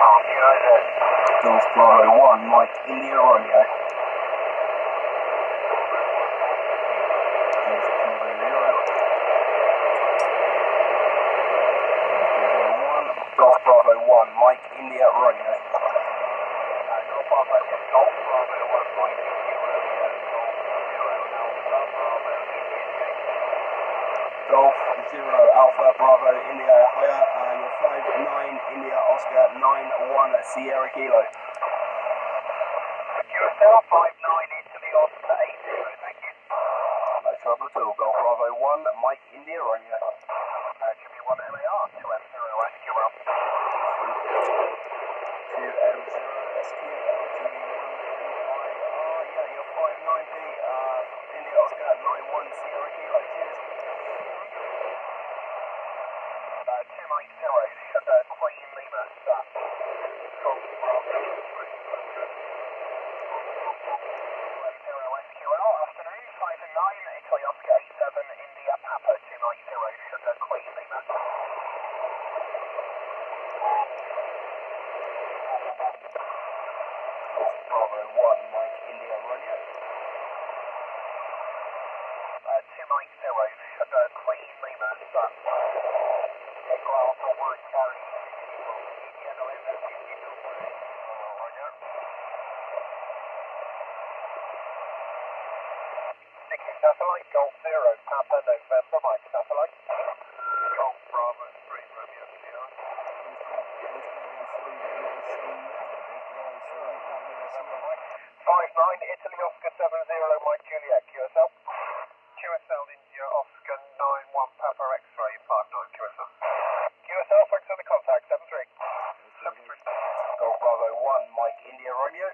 Golf Bravo 1, Mike India Romeo. Golf Bravo 1, Mike India Romeo. Golf Bravo 1, Mike India Romeo. Golf 0 Alpha Bravo India Higher, your 5-9 India Oscar 9-1 Sierra Kilo. QSL 5-9 Italy Oscar 80, thank you. No trouble at all. Golf Bravo 1, Mike India Romeo. Jimmy 1 MAR, 2M0 SQL. 2M0 SQL, Jimmy 1 MIR, yeah, your 5-9P, India Oscar 9-1 Sierra Kilo. Cheers. 290, Sugar Queen Lima, stop. Golf Bravo 3, 2M0 SQL, afternoon, 5-9, Italy Oscar 87, India Papa 290, Sugar Queen Lima. Golf Bravo 1, Mike India Romeo. 290, Sugar Queen Lima, stop. Echo Alpha 1, Charlie, India November 52, Roger. 60 satellite, Golf 0, Papa November, Mike satellite. Golf Bravo 3, Romeo Sierra. 5-9, Italy Oscar 70, Mike Juliet, QSL. QSL India Oscar 9-1 Papa X-ray 5-9 QSL. QSL, thanks for the contact, 7-3. 7-3. Golf Bravo 1, Mike India Romeo.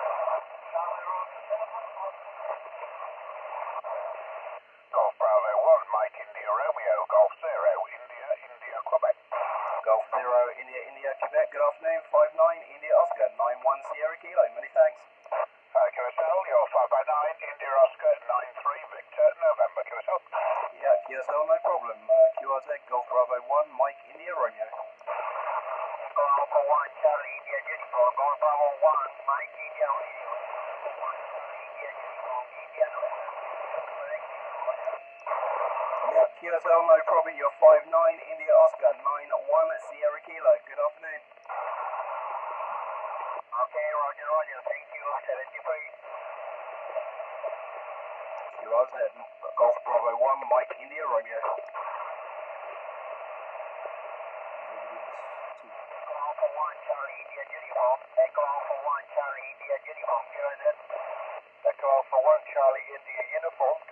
Golf Bravo 1, Mike India Romeo, Golf 0, India Quebec. Golf 0, India Quebec, good afternoon, 5-9 India Oscar 9-1 Sierra Kilo, many thanks. QSL, your 5-9, India Oscar 9-3 Victor November QSL. Yeah, QSL, no problem. QRZ, Golf Bravo 1, Mike India Romeo. Golf Alpha 1, Charlie India Uniform, Golf Bravo 1, Mike India Romeo. India Uniform, India November. Yeah, QSL, no problem. You're 5-9 India Oscar 9-1 Sierra Kilo. Good afternoon. Okay, Roger, thank you, 73. QRZ, Golf Bravo 1, Mike India Romeo. Echo Alpha 1, Charlie India Uniform, Echo Alpha 1, Charlie India Uniform, QSL. Echo Alpha 1, Charlie India Uniform,